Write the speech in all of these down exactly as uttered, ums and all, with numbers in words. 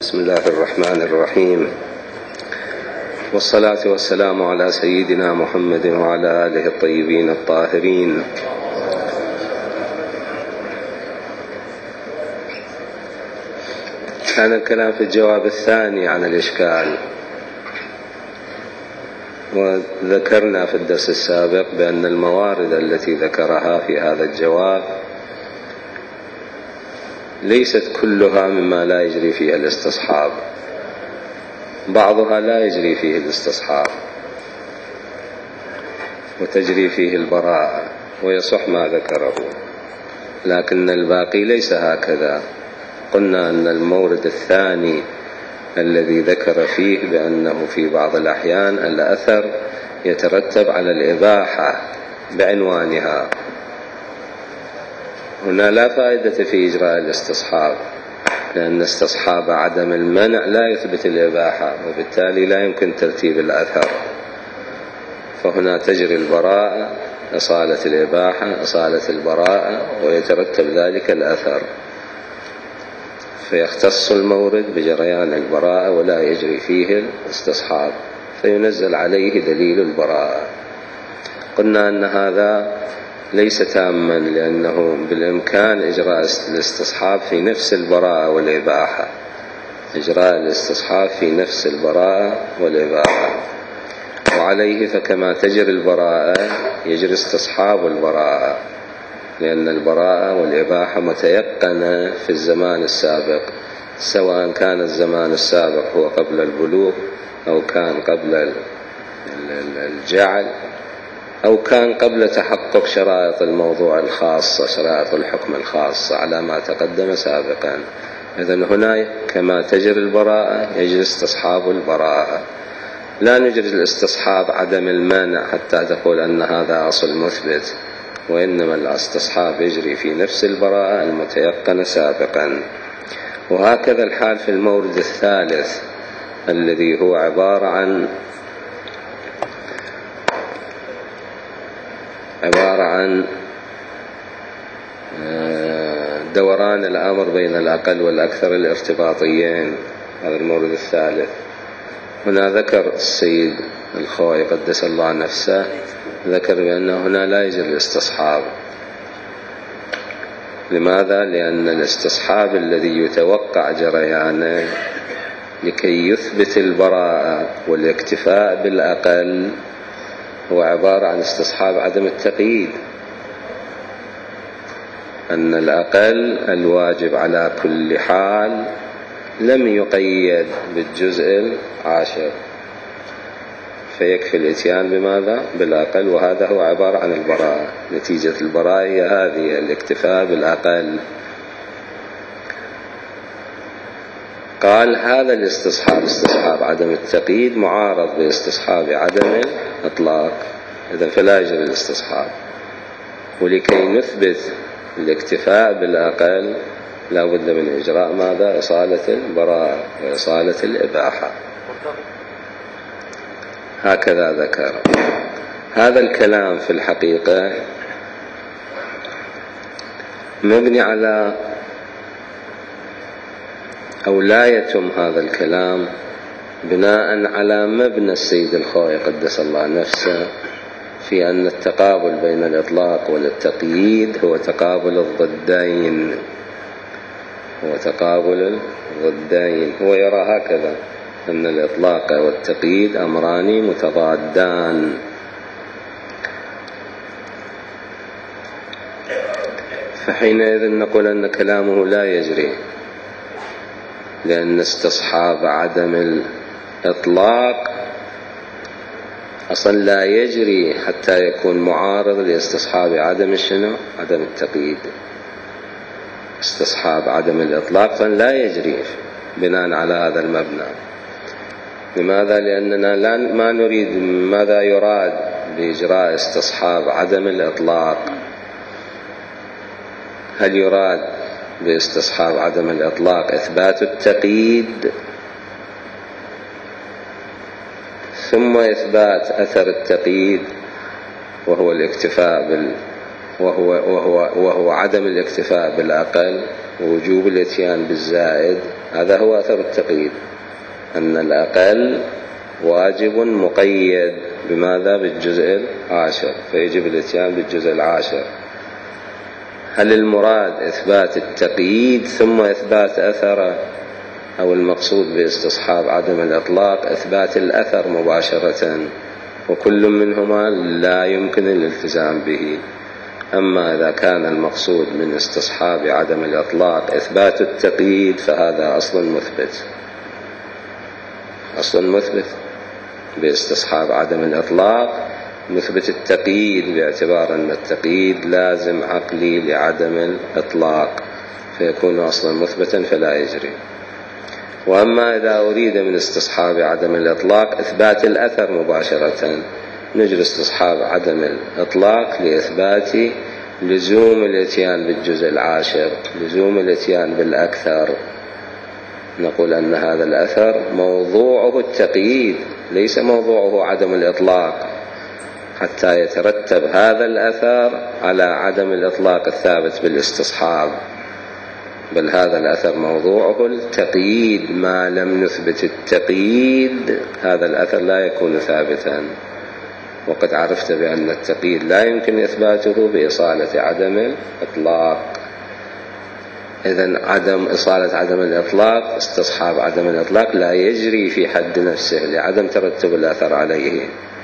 بسم الله الرحمن الرحيم، والصلاة والسلام على سيدنا محمد وعلى آله الطيبين الطاهرين. كان الكلام في الجواب الثاني عن الإشكال، وذكرنا في الدرس السابق بأن الموارد التي ذكرها في هذا الجواب ليست كلها مما لا يجري فيها الاستصحاب، بعضها لا يجري فيه الاستصحاب وتجري فيه البراءة ويصح ما ذكره، لكن الباقي ليس هكذا. قلنا أن المورد الثاني الذي ذكر فيه بأنه في بعض الأحيان الأثر يترتب على الإباحة بعنوانها، هنا لا فائدة في إجراء الاستصحاب، لأن استصحاب عدم المنع لا يثبت الإباحة، وبالتالي لا يمكن ترتيب الأثر، فهنا تجري البراءة إصالة الإباحة إصالة البراءة ويترتب ذلك الأثر، فيختص المورد بجريان البراءة ولا يجري فيه الاستصحاب، فينزل عليه دليل البراءة. قلنا أن هذا ليس تاما، لأنه بالإمكان إجراء الاستصحاب في نفس البراءة والإباحة، إجراء الاستصحاب في نفس البراءة والإباحة، وعليه فكما تجري البراءة يجري استصحاب البراءة، لأن البراءة والإباحة متيقنة في الزمان السابق، سواء كان الزمان السابق هو قبل البلوغ أو كان قبل الجعل أو كان قبل تحقق شرائط الموضوع الخاصة، شرائط الحكم الخاصة على ما تقدم سابقا. إذن هنا كما تجري البراءة يجري استصحاب البراءة، لا نجري الاستصحاب عدم المانع حتى تقول أن هذا أصل مثبت، وإنما الاستصحاب يجري في نفس البراءة المتيقنة سابقا. وهكذا الحال في المورد الثالث الذي هو عبارة عن عبارة عن دوران الأمر بين الأقل والأكثر الارتباطيين، هذا المورد الثالث. هنا ذكر السيد الخوئي قدس الله نفسه، ذكر بأن هنا لا يجري الاستصحاب. لماذا؟ لأن الاستصحاب الذي يتوقع جريانه لكي يثبت البراءة والاكتفاء بالأقل هو عبارة عن استصحاب عدم التقييد، أن الأقل الواجب على كل حال لم يقيد بالجزء العاشر، فيكفي الاتيان بماذا؟ بالأقل، وهذا هو عبارة عن البراءة. نتيجة البراءة هي هذه الاكتفاء بالأقل. قال هذا الاستصحاب استصحاب عدم التقييد معارض باستصحاب عدم الإطلاق، إذن فلا يجري الاستصحاب. ولكي نثبت الاكتفاء بالأقل لا بد من إجراء ماذا؟ إصالة البراءة وإصالة الإباحة. هكذا ذكر. هذا الكلام في الحقيقة مبني على أو لا يتم هذا الكلام بناء على مبنى السيد الخوئي قدس الله نفسه في أن التقابل بين الإطلاق والتقييد هو تقابل الضدين، هو تقابل الضدين. هو يرى هكذا أن الإطلاق والتقييد أمران متضادان، فحينئذ نقول أن كلامه لا يجري، لأن استصحاب عدم الإطلاق أصلا لا يجري حتى يكون معارض لاستصحاب عدم الشنو؟ عدم التقييد. استصحاب عدم الإطلاق فلا يجري بناء على هذا المبنى. لماذا؟ لأننا لا ما نريد ماذا يراد بإجراء استصحاب عدم الإطلاق. هل يراد باستصحاب عدم الإطلاق إثبات التقييد ثم إثبات أثر التقييد وهو الاكتفاء وهو, وهو, وهو عدم الاكتفاء بالأقل ووجوب الاتيان بالزائد. هذا هو أثر التقييد، أن الأقل واجب مقيد بماذا؟ بالجزء العاشر، فيجب الاتيان بالجزء العاشر. هل المراد إثبات التقييد ثم إثبات أثره، أو المقصود باستصحاب عدم الإطلاق إثبات الأثر مباشرة؟ وكل منهما لا يمكن الالتزام به. أما إذا كان المقصود من استصحاب عدم الإطلاق إثبات التقييد فهذا أصل مثبت، أصل مثبت باستصحاب عدم الإطلاق مثبت التقييد، باعتبار أن التقييد لازم عقلي لعدم الإطلاق فيكون أصلا مثبتا فلا يجري. وأما إذا أريد من استصحاب عدم الإطلاق إثبات الأثر مباشرة نجري استصحاب عدم الإطلاق لإثبات لزوم الاتيان بالجزء العاشر، لزوم الاتيان بالأكثر. نقول أن هذا الأثر موضوعه التقييد ليس موضوعه عدم الإطلاق، حتى يترتب هذا الأثر على عدم الإطلاق الثابت بالاستصحاب، بل هذا الأثر موضوعه التقييد. ما لم نثبت التقييد هذا الأثر لا يكون ثابتا، وقد عرفت بأن التقييد لا يمكن إثباته بإصالة عدم الإطلاق. إذن عدم إصالة عدم الإطلاق استصحاب عدم الإطلاق لا يجري في حد نفسه لعدم ترتب الأثر عليه،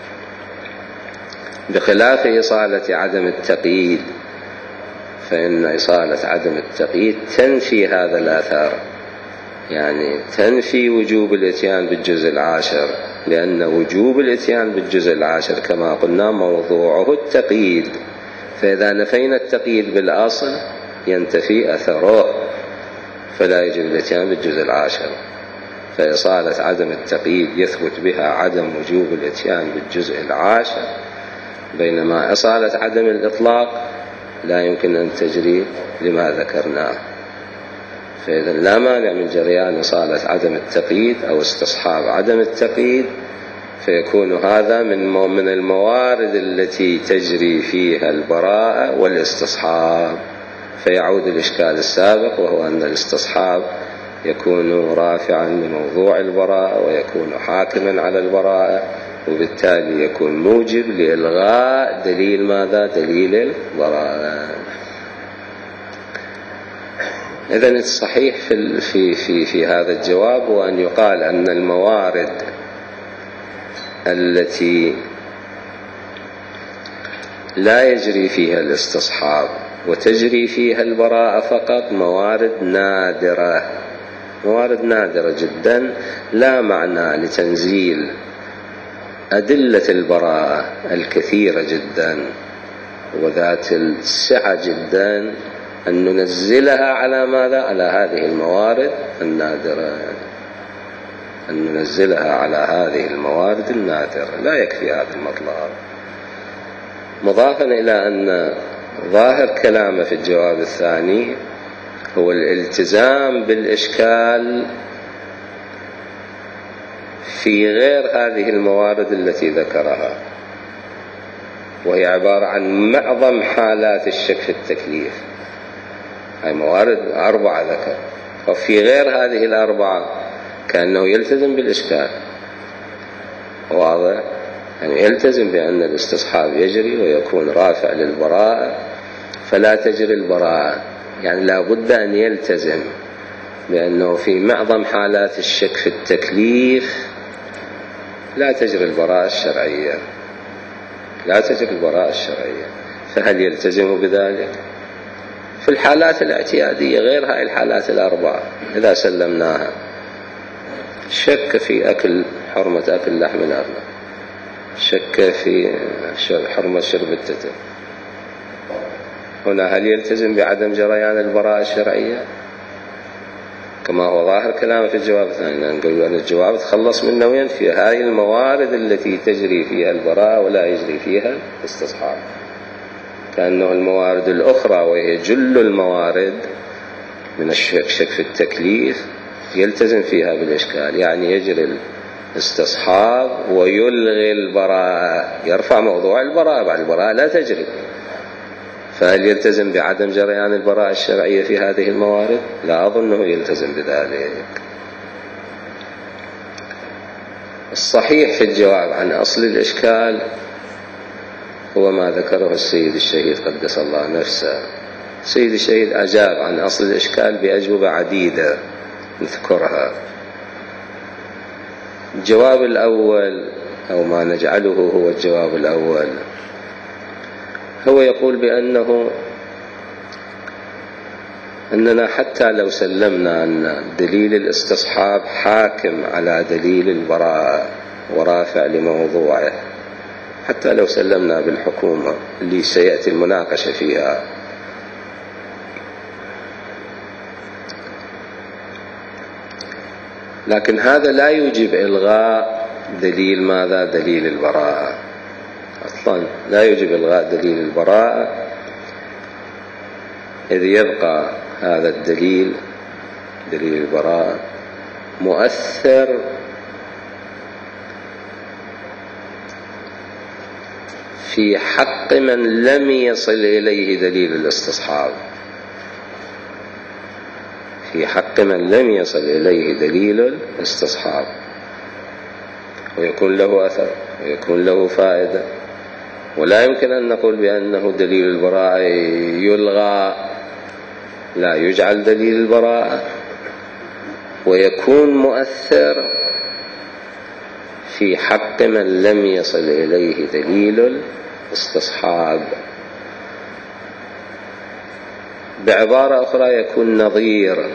بخلاف إصالة عدم التقييد، فإن إصالة عدم التقييد تنفي هذا الأثر، يعني تنفي وجوب الاتيان بالجزء العاشر، لأن وجوب الاتيان بالجزء العاشر كما قلنا موضوعه التقييد، فإذا نفينا التقييد بالأصل ينتفي أثره فلا يجب الاتيان بالجزء العاشر. فإصالة عدم التقييد يثبت بها عدم وجوب الاتيان بالجزء العاشر، بينما إصالة عدم الإطلاق لا يمكن أن تجري لما ذكرناه. فإذا لا مانع من جريان إصالة عدم التقييد أو استصحاب عدم التقييد، فيكون هذا من من الموارد التي تجري فيها البراءة والاستصحاب، فيعود الإشكال السابق وهو أن الاستصحاب يكون رافعا لموضوع البراءة ويكون حاكما على البراءة، وبالتالي يكون موجب لإلغاء دليل ماذا؟ دليل البراءة. إذن الصحيح في في في في هذا الجواب هو أن يقال أن الموارد التي لا يجري فيها الاستصحاب وتجري فيها البراءة فقط موارد نادرة، موارد نادرة جدا، لا معنى لتنزيل أدلة البراءة الكثيرة جدا وذات السعة جدا أن ننزلها على ماذا؟ على هذه الموارد النادرة، أن ننزلها على هذه الموارد النادرة، لا يكفي هذا المطلب. مضافا إلى أن ظاهر كلامه في الجواب الثاني هو الالتزام بالإشكال في غير هذه الموارد التي ذكرها، وهي عبارة عن معظم حالات الشك في التكليف. هاي موارد أربعة ذكر، وفي غير هذه الأربعة كأنه يلتزم بالإشكال، واضح؟ يعني يلتزم بأن الاستصحاب يجري ويكون رافع للبراءة فلا تجري البراءة، يعني لا بد أن يلتزم بأنه في معظم حالات الشك في التكليف لا تجري البراءة الشرعية، لا تجري البراءة الشرعية. فهل يلتزم بذلك؟ في الحالات الاعتيادية غير هاي الحالات الأربعة إذا سلمناها، شك في أكل حرمة أكل لحم الأرنب، شك في حرمة شرب التتر، هنا هل يلتزم بعدم جريان البراءة الشرعية كما هو ظاهر كلامه في الجواب الثاني؟ نقول أن الجواب تخلص منه وينفي هذه الموارد التي تجري فيها البراءة ولا يجري فيها الاستصحاب، كأنه الموارد الأخرى وهي جل الموارد من الشك شك في التكليف يلتزم فيها بالإشكال، يعني يجري الاستصحاب ويلغي البراءة، يرفع موضوع البراءة، بعد البراءة لا تجري. فهل يلتزم بعدم جريان البراءة الشرعية في هذه الموارد؟ لا أظنه يلتزم بذلك. الصحيح في الجواب عن أصل الإشكال هو ما ذكره السيد الشهيد قدس الله نفسه. السيد الشهيد أجاب عن أصل الإشكال بأجوبة عديدة نذكرها. الجواب الأول أو ما نجعله هو الجواب الأول هو يقول بأنه أننا حتى لو سلمنا أن دليل الاستصحاب حاكم على دليل البراءة ورافع لموضوعه، حتى لو سلمنا بالحكومة اللي سيأتي المناقشة فيها، لكن هذا لا يوجب إلغاء دليل ماذا؟ دليل البراءة. أصلا لا يوجب إلغاء دليل البراءة، إذ يبقى هذا الدليل دليل البراءة مؤثر في حق من لم يصل إليه دليل الاستصحاب، في حق من لم يصل إليه دليل الاستصحاب، ويكون له أثر ويكون له فائدة. ولا يمكن أن نقول بأنه دليل البراءة يلغى، لا، يجعل دليل البراءة ويكون مؤثر في حق من لم يصل إليه دليل الاستصحاب. بعبارة أخرى يكون نظير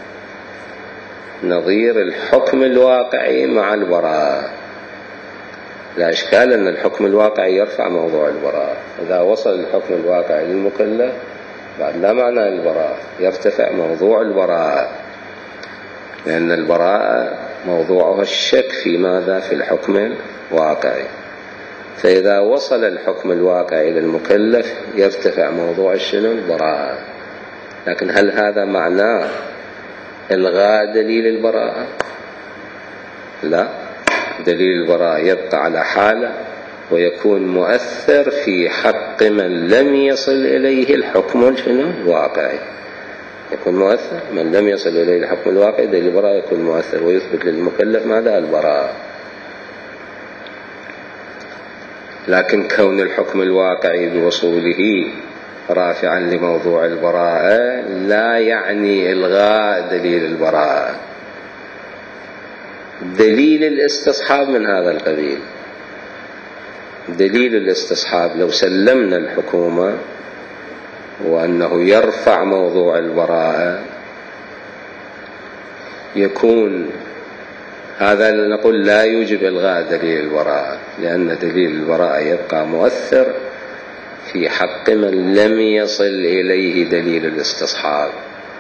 نظير الحكم الواقعي مع البراءة. لا إشكال أن الحكم الواقعي يرفع موضوع البراءة. إذا وصل الحكم الواقعي للمكلف بعد لا معنى البراءة، يرتفع موضوع البراءة، لأن البراءة موضوعها الشك في ماذا؟ في الحكم الواقعي. فإذا وصل الحكم الواقعي للمكلف يرتفع موضوع الشنو؟ البراءة. لكن هل هذا معناه إلغاء دليل البراءة؟ لا، دليل البراءة يبقى على حاله ويكون مؤثر في حق من لم يصل إليه الحكم الواقعي. يكون مؤثر من لم يصل إليه الحكم الواقعي، دليل البراءة يكون مؤثر ويثبت للمكلف ماذا؟ البراءة. لكن كون الحكم الواقعي بوصوله رافعا لموضوع البراءة لا يعني إلغاء دليل البراءة. دليل الاستصحاب من هذا القبيل. دليل الاستصحاب لو سلمنا الحكومة وأنه يرفع موضوع البراءة يكون هذا نقول لا يوجب إلغاء دليل البراءة، لأن دليل البراءة يبقى مؤثر في حق من لم يصل إليه دليل الاستصحاب.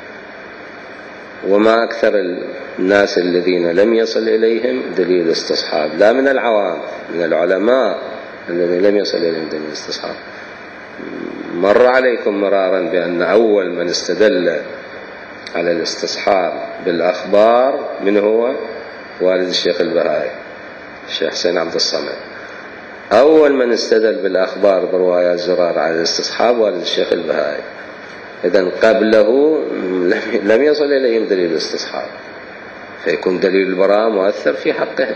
وما أكثر الناس الذين لم يصل إليهم دليل الاستصحاب، لا من العوام، من العلماء الذين لم يصل إليهم دليل الاستصحاب. مر عليكم مرارا بأن أول من استدل على الاستصحاب بالأخبار من هو؟ والد الشيخ البهائي، الشيخ حسين عبد الصمد. أول من استدل بالأخبار بروايات زرار على الاستصحاب والد الشيخ البهائي. إذن قبله لم يصل إليهم دليل الاستصحاب، فيكون دليل البراءة مؤثر في حقهم.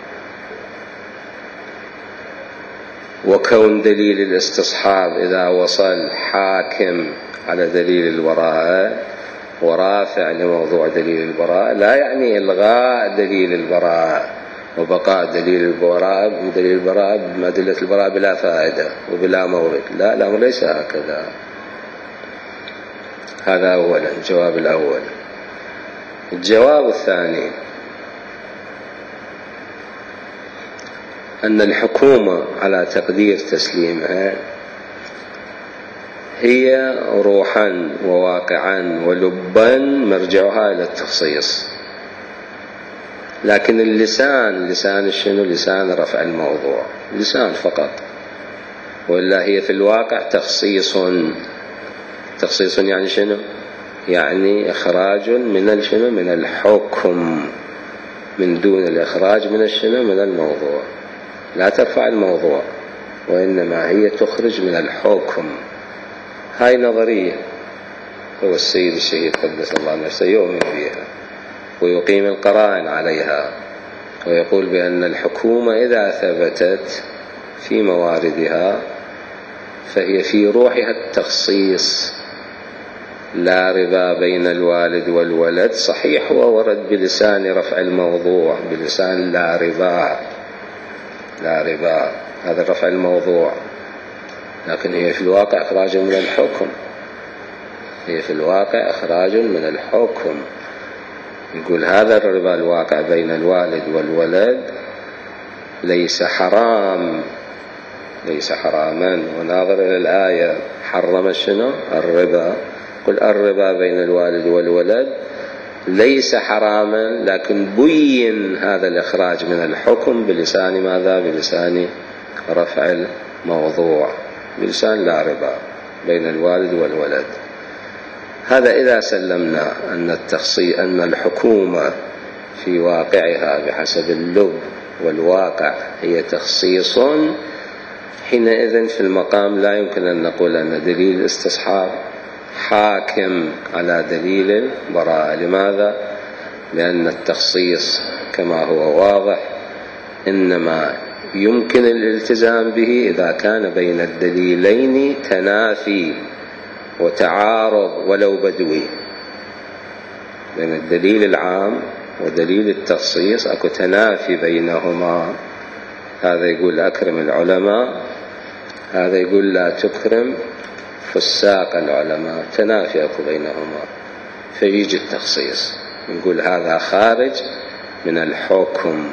وكون دليل الاستصحاب إذا وصل حاكم على دليل البراءة ورافع لموضوع دليل البراءة لا يعني إلغاء دليل البراءة وبقاء دليل البراءة دليل البراءة بأدلة البراءة بلا فائدة وبلا مورد. لا، الأمر ليس هكذا. هذا أولا الجواب الأول. الجواب الثاني أن الحكومة على تقدير تسليمها هي روحا وواقعا ولبا مرجعها إلى التخصيص، لكن اللسان لسان الشنو؟ لسان رفع الموضوع، لسان فقط، وإلا هي في الواقع تخصيص. تخصيص يعني شنو؟ يعني إخراج من الشنو؟ من الحكم، من دون الإخراج من الشنو؟ من الموضوع. لا ترفع الموضوع، وإنما هي تخرج من الحكم. هاي نظرية، هو السيد الشهيد قدس الله نفسه يؤمن بها ويقيم القرائن عليها، ويقول بأن الحكومة إذا ثبتت في مواردها فهي في روحها التخصيص، لا ربا بين الوالد والولد. صحيح هو ورد بلسان رفع الموضوع، بلسان لا ربا، لا ربا، هذا رفع الموضوع، لكن هي في الواقع إخراج من الحكم، هي في الواقع إخراج من الحكم. يقول هذا الربا الواقع بين الوالد والولد ليس حرام، ليس حراما. وناظر إلى الآية، حرم شنو؟ الربا. قل الربا بين الوالد والولد ليس حراما، لكن بين هذا الإخراج من الحكم بلسان ماذا؟ بلسان رفع الموضوع، بلسان لا ربا بين الوالد والولد. هذا إذا سلمنا أن التخصيص، أن الحكومة في واقعها بحسب اللب والواقع هي تخصيص، حينئذ في المقام لا يمكن أن نقول أن دليل الاستصحاب حاكم على دليل البراءة. لماذا؟ لأن التخصيص كما هو واضح إنما يمكن الالتزام به إذا كان بين الدليلين تنافي وتعارض ولو بدوي، بين الدليل العام ودليل التخصيص أكو تنافي بينهما. هذا يقول أكرم العلماء، هذا يقول لا تكرم فساق العلماء، تنافي أكو بينهما، فيجي التخصيص نقول هذا خارج من الحكم.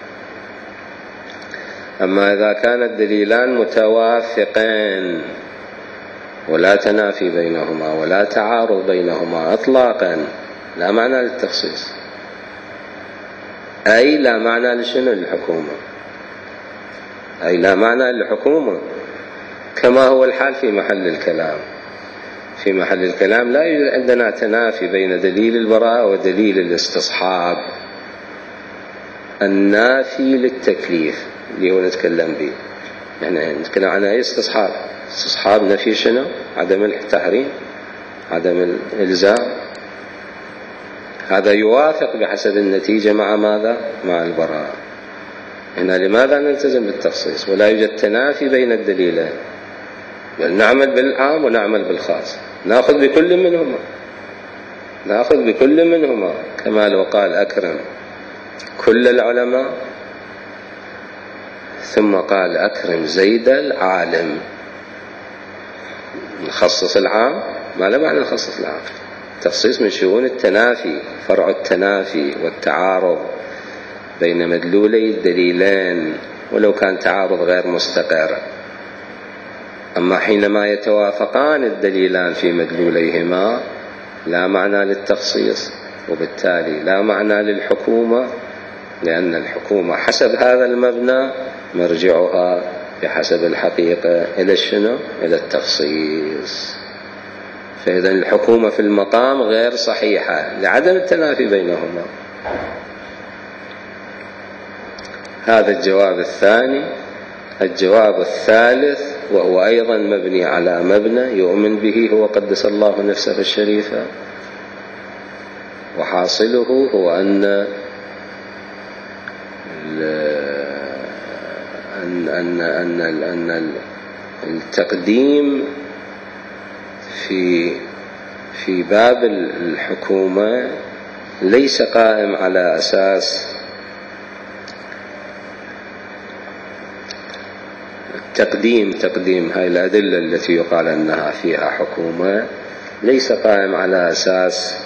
أما إذا كان الدليلان متوافقين ولا تنافي بينهما ولا تعارض بينهما إطلاقا، لا معنى للتخصيص، أي لا معنى لشنو؟ الحكومة، أي لا معنى للحكومة، كما هو الحال في محل الكلام. في محل الكلام لا يوجد عندنا تنافي بين دليل البراءة ودليل الاستصحاب. النافي للتكليف اللي هو نتكلم به، يعني نتكلم عن أي استصحاب؟ استصحاب نفي شنو؟ عدم التحريم، عدم الإلزام. هذا يوافق بحسب النتيجة مع ماذا؟ مع البراءة. هنا لماذا نلتزم بالتخصيص ولا يوجد تنافي بين الدليلين؟ بل نعمل بالعام ونعمل بالخاص، نأخذ بكل منهما، نأخذ بكل منهما، كما لو قال أكرم كل العلماء ثم قال أكرم زيد العالم، نخصص العام؟ ما له معنى نخصص العام. التخصيص من شؤون التنافي، فرع التنافي والتعارض بين مدلولي الدليلين ولو كان تعارض غير مستقر. أما حينما يتوافقان الدليلان في مدلوليهما لا معنى للتخصيص، وبالتالي لا معنى للحكومة، لأن الحكومة حسب هذا المبنى مرجعها بحسب الحقيقة إلى شنو؟ إلى التخصيص. فإذا الحكومة في المقام غير صحيحة لعدم التنافي بينهما. هذا الجواب الثاني. الجواب الثالث وهو أيضا مبني على مبنى يؤمن به هو قدس الله نفسه الشريفة، وحاصله هو أن أن أن أن أن التقديم في في باب الحكومة ليس قائم على أساس تقديم تقديم هاي الأدلة التي يقال أنها فيها حكومة، ليس قائم على أساس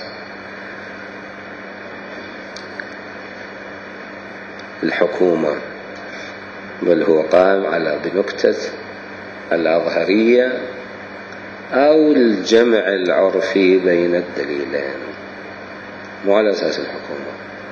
الحكومة، بل هو قائم على بنكتة الأظهرية أو الجمع العرفي بين الدليلين، مو على أساس الحكومة.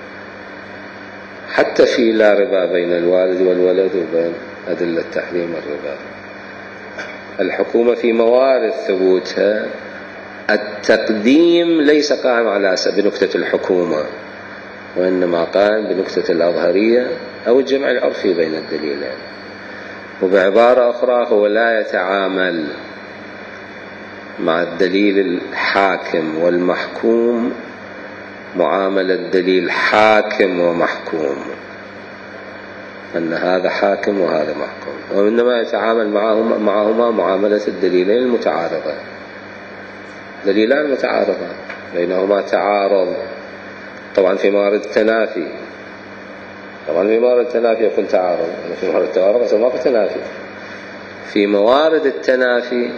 حتى في لا ربا بين الوالد والولد وبين أدلة تحريم الربا، الحكومة في موارد ثبوتها التقديم ليس قائم على بنكتة الحكومة، وإنما قائم بنكتة الأظهرية أو الجمع العرفي بين الدليلين. وبعبارة أخرى هو لا يتعامل مع الدليل الحاكم والمحكوم معاملة دليل حاكم ومحكوم، أن هذا حاكم وهذا محكوم، وإنما يتعامل معهما, معهما معاملة الدليلين المتعارضة، دليلان متعارضة بينهما تعارض. طبعا في موارد التنافي، طبعا في موارد التنافي يكون تعارض، في موارد التعارض ما في تنافي. في موارد التنافي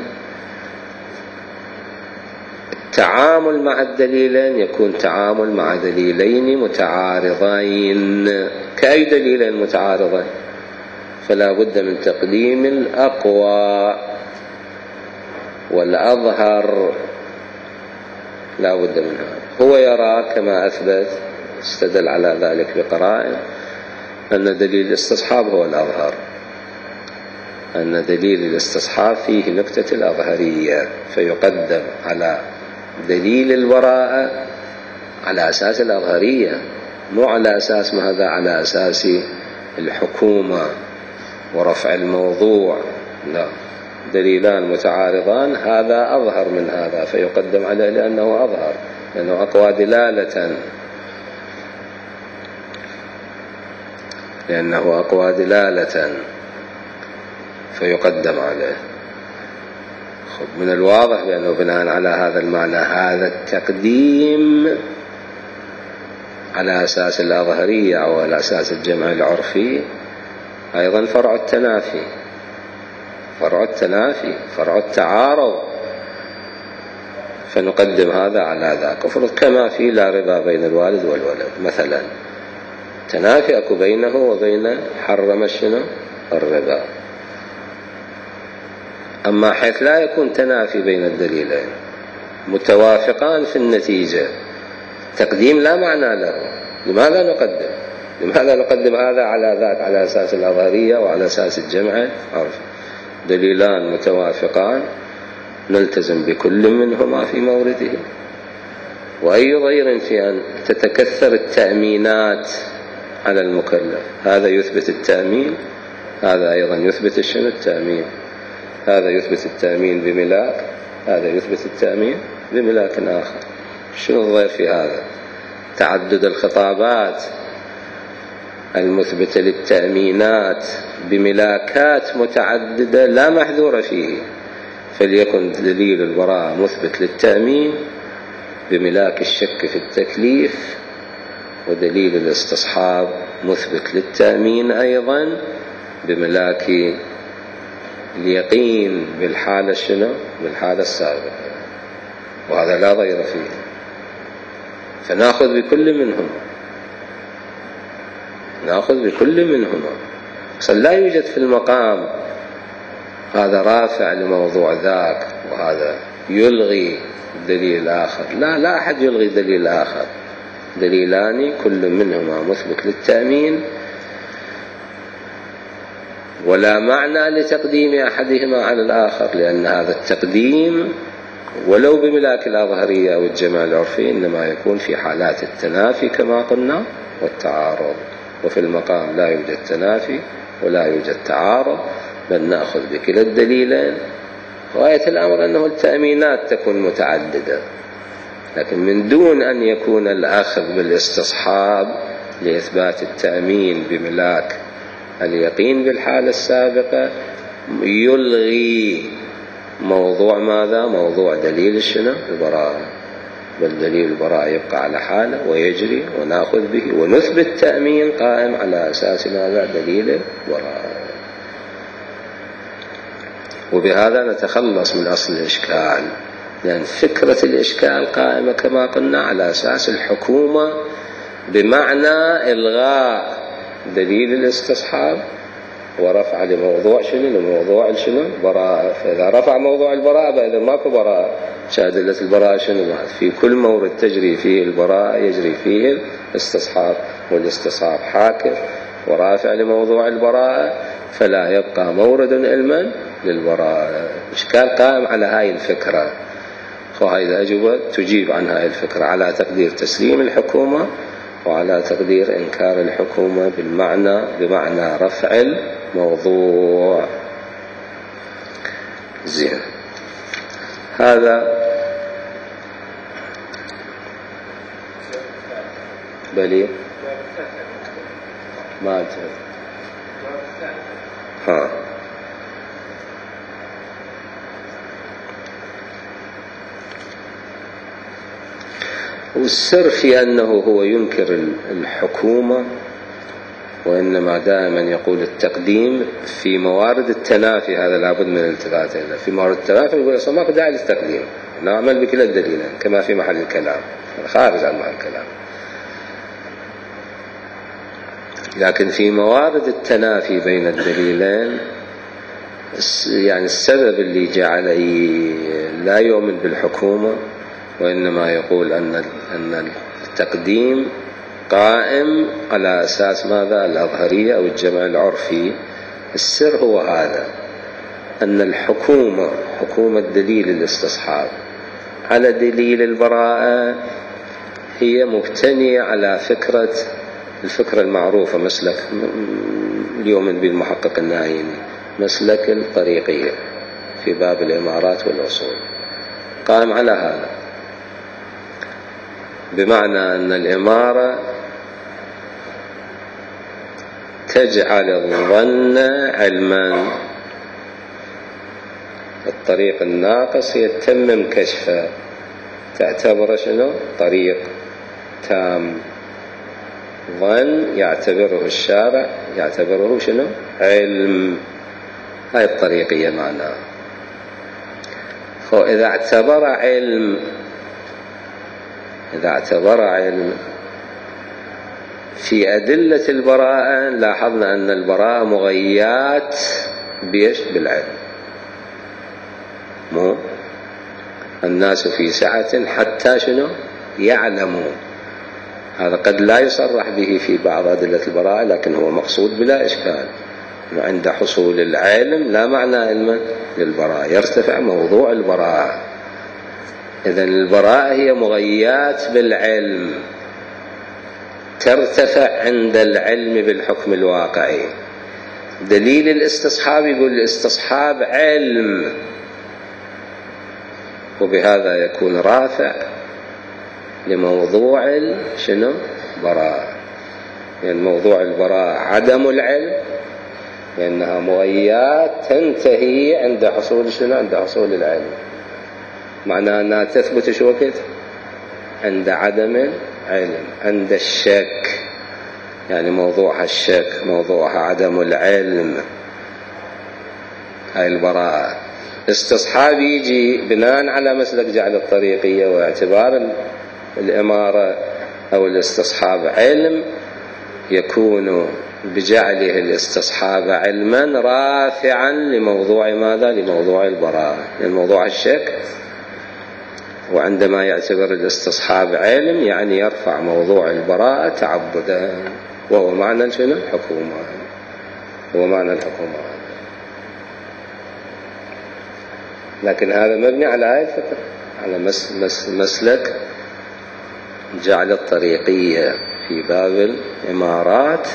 التعامل مع الدليلين يكون تعامل مع دليلين متعارضين. كأي دليلين متعارضين؟ فلا بد من تقديم الأقوى والأظهر، لا بد من هذا. هو يرى كما أثبت استدل على ذلك بقرائن أن دليل الاستصحاب هو الأظهر، أن دليل الاستصحاب فيه نكتة الأظهرية، فيقدم على دليل البراءة على أساس الأظهرية، مو على أساس ماذا؟ على أساس الحكومة ورفع الموضوع، لا، دليلان متعارضان، هذا أظهر من هذا فيقدم عليه لأنه أظهر، لأنه أقوى دلالة، لأنه أقوى دلالة فيقدم عليه. من الواضح بأنه بناء على هذا المعنى هذا التقديم على أساس الأظهرية أو على أساس الجمع العرفي أيضا فرع التنافي، فرع التنافي فرع التعارض، فنقدم هذا على ذاك. افرض كما في لا ربا بين الوالد والولد مثلا، تنافي أكو بينه وبين حرم شنو؟ الربا. أما حيث لا يكون تنافي بين الدليلين متوافقان في النتيجة، تقديم لا معنى له. لماذا نقدم؟ لماذا نقدم هذا على ذاك على أساس الأظهرية وعلى أساس الجمع عرف؟ دليلان متوافقان نلتزم بكل منهما في مورده. وأي ضير في أن تتكثر التأمينات على المكلف، هذا يثبت التأمين، هذا أيضا يثبت الشنو؟ التأمين. هذا يثبت التأمين بملاك، هذا يثبت التأمين بملاك آخر. شنو الضير في هذا؟ تعدد الخطابات المثبتة للتأمينات بملاكات متعددة لا محذور فيه، فليكن دليل البراءة مثبت للتأمين بملاك الشك في التكليف، ودليل الاستصحاب مثبت للتأمين أيضا بملاك اليقين بالحالة شنو؟ بالحالة السابقة، وهذا لا ضير فيه. فنأخذ بكل منهما، نأخذ بكل منهما. أصلا لا يوجد في المقام هذا رافع لموضوع ذاك وهذا يلغي الدليل الآخر، لا، لا أحد يلغي الدليل الآخر، دليلان كل منهما مثبت للتأمين، ولا معنى لتقديم أحدهما على الآخر، لأن هذا التقديم ولو بملاك الأظهرية أو الجمع العرفي إنما يكون في حالات التنافي كما قلنا والتعارض. وفي المقام لا يوجد تنافي ولا يوجد تعارض، بل نأخذ بكلا الدليلين. غاية الأمر أنه التأمينات تكون متعددة، لكن من دون أن يكون الأخذ بالاستصحاب لإثبات التأمين بملاك اليقين بالحالة السابقة يلغي موضوع ماذا؟ موضوع دليل شنو؟ البراءة. بل دليل البراءة يبقى على حاله ويجري ونأخذ به ونثبت تأمين قائم على أساس ماذا؟ دليل البراءة. وبهذا نتخلص من أصل الإشكال، لأن فكرة الإشكال قائمة كما قلنا على أساس الحكومة بمعنى إلغاء دليل الاستصحاب ورفع لموضوع شنو؟ لموضوع شنو؟ براءة. فإذا رفع موضوع البراءة فإذا ماكو براءة. شادلة البراءة شنو؟ في كل مورد تجري فيه البراءة يجري فيه الاستصحاب، والاستصحاب حاكم ورافع لموضوع البراءة، فلا يبقى مورد علما للبراءة. إشكال قائم على هاي الفكرة، وهذه الأجوبة تجيب عن هاي الفكرة على تقدير تسليم الحكومة وعلى تقدير إنكار الحكومة بالمعنى بمعنى رفع الموضوع. زين، هذا بلي ما أجل ها والسر في أنه هو ينكر الحكومة، وإنما دائما يقول التقديم في موارد التنافي. هذا لابد من الالتفات له. في موارد التنافي يقول أصلا ماكو داعي للتقديم، نعمل بكلا الدليل كما في محل الكلام، خارج عن محل الكلام. لكن في موارد التنافي بين الدليلين، يعني السبب اللي جعل لا يؤمن بالحكومة وإنما يقول أن أن التقديم قائم على أساس ماذا؟ الأظهرية أو الجمع العرفي. السر هو هذا، أن الحكومة حكومة دليل الاستصحاب على دليل البراءة هي مبتنية على فكرة الفكرة المعروفة، مسلك اليوم بالمحقق النايني، مسلك الطريقية في باب الإمارات والأصول، قائم على هذا، بمعنى أن الإمارة تجعل الظن علما، الطريق الناقص يتمم كشفه، تعتبر شنو؟ طريق تام. ظن يعتبره الشارع يعتبره شنو؟ علم. هاي الطريقية معناها. فإذا اعتبر علم إذا اعتبر علم في أدلة البراءة، لاحظنا أن البراءة مغيات بيش؟ بالعلم. مو الناس في سعة حتى شنو؟ يعلمون. هذا قد لا يصرح به في بعض أدلة البراءة، لكن هو مقصود بلا إشكال. عند حصول العلم لا معنى علما للبراءة، يرتفع موضوع البراءة. إذن البراءة هي مغيات بالعلم، ترتفع عند العلم بالحكم الواقعي. دليل الاستصحاب يقول الاستصحاب علم، وبهذا يكون رافع لموضوع شنو؟ براءة. يعني موضوع البراءة عدم العلم، لأنها مغيات تنتهي عند حصول شنو؟ عند حصول العلم. معناها أنها تثبت شو وقت؟ عند عدم علم، عند الشك. يعني موضوعها الشك، موضوعها عدم العلم. هاي البراءة. استصحاب يجي بناء على مسلك جعل الطريقية واعتبار الإمارة أو الاستصحاب علم، يكون بجعله الاستصحاب علما رافعا لموضوع ماذا؟ لموضوع البراءة، لموضوع الشك. وعندما يعتبر الاستصحاب علم يعني يرفع موضوع البراءة تعبدا، وهو معنى شنو؟ الحكومة. هو معنى الحكومة. لكن هذا مبني على هاي الفكرة، على مس مس مسلك جعل الطريقية في باب الإمارات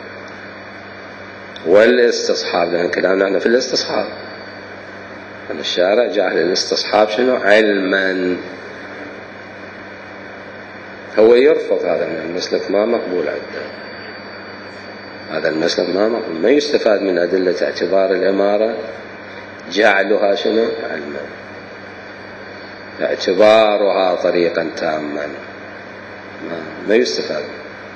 والاستصحاب، لأن كلامنا احنا في الاستصحاب. أن الشارع جعل الاستصحاب شنو؟ علما. هو يرفض هذا من المسلك، ما مقبول عنده هذا المسلك، ما مقبول. ما يستفاد من أدلة اعتبار الإمارة جعلها شنو؟ علما، اعتبارها طريقا تاما، ما, ما يستفاد،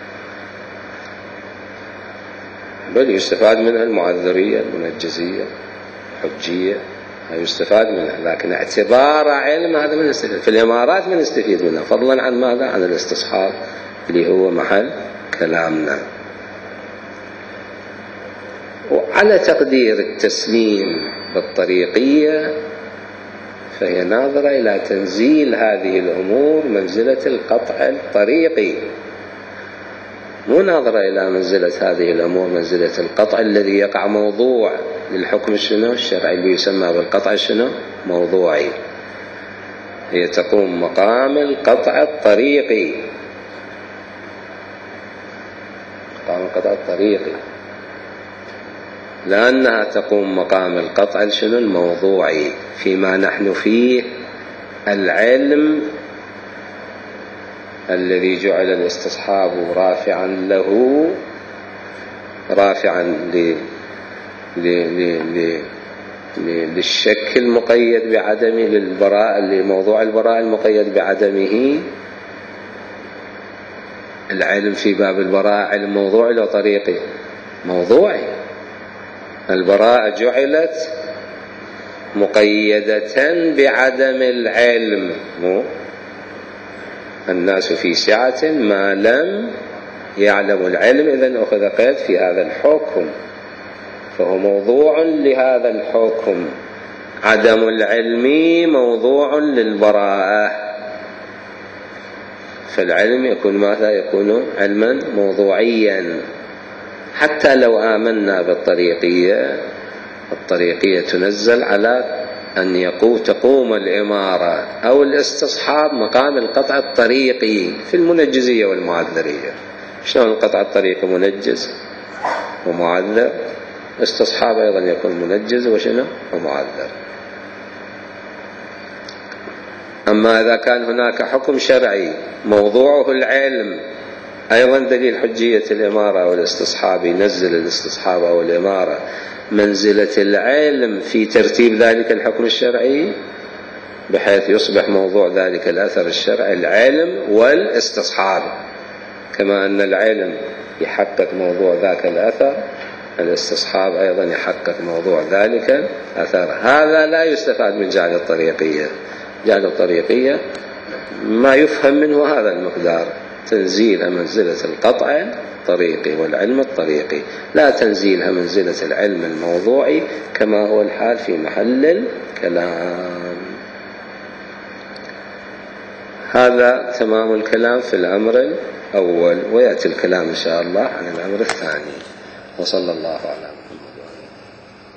بل يستفاد منها المعذرية، المنجزية، الحجية، يستفاد منها. لكن اعتبار علم هذا من يستفيد في الإمارات، من يستفيد منها، فضلا عن ماذا؟ عن الاستصحاب اللي هو محل كلامنا. وعلى تقدير التسليم بالطريقية، فهي ناظرة إلى تنزيل هذه الأمور منزلة القطع الطريقي، مو ناظرة إلى منزلة هذه الأمور منزلة القطع الذي يقع موضوع للحكم الشنو؟ الشرعي، اللي يسمى بالقطع الشنو؟ موضوعي. هي تقوم مقام القطع الطريقي، مقام القطع الطريقي، لأنها تقوم مقام القطع الشنو؟ الموضوعي فيما نحن فيه العلم الذي جعل الاستصحاب رافعا له، رافعا ل للشك المقيد بعدمه، للبراءة، لموضوع البراءة المقيد بعدمه. العلم في باب البراءة علم موضوعي لو طريقي؟ موضوعي. البراءة جعلت مقيدة بعدم العلم. الناس في سعة ما لم يعلم العلم، إذن أخذ قيد في هذا الحكم، فهو موضوع لهذا الحكم. عدم العلم موضوع للبراءة، فالعلم يكون ماذا؟ يكون علما موضوعيا. حتى لو آمنا بالطريقية، الطريقية تنزل على أن يقوم تقوم الإمارة أو الاستصحاب مقام القطع الطريقي في المنجزية والمعذرية. شلون القطع الطريقي منجز ومعذر، استصحاب أيضا يكون منجز وشنو ومعذر. أما إذا كان هناك حكم شرعي موضوعه العلم، أيضا دليل حجية الإمارة أو الاستصحاب ينزل الاستصحاب أو الإمارة منزلة العلم في ترتيب ذلك الحكم الشرعي، بحيث يصبح موضوع ذلك الأثر الشرعي العلم والاستصحاب. كما أن العلم يحقق موضوع ذاك الأثر، الاستصحاب أيضا يحقق موضوع ذلك الأثر. هذا لا يستفاد من جعل الطريقية. جعل الطريقية ما يفهم منه هذا المقدار، تنزيل منزلة القطع الطريقي والعلم الطريقي، لا تنزيلها منزلة العلم الموضوعي كما هو الحال في محل الكلام. هذا تمام الكلام في الأمر الأول، ويأتي الكلام إن شاء الله عن الأمر الثاني. وصلى الله على محمد.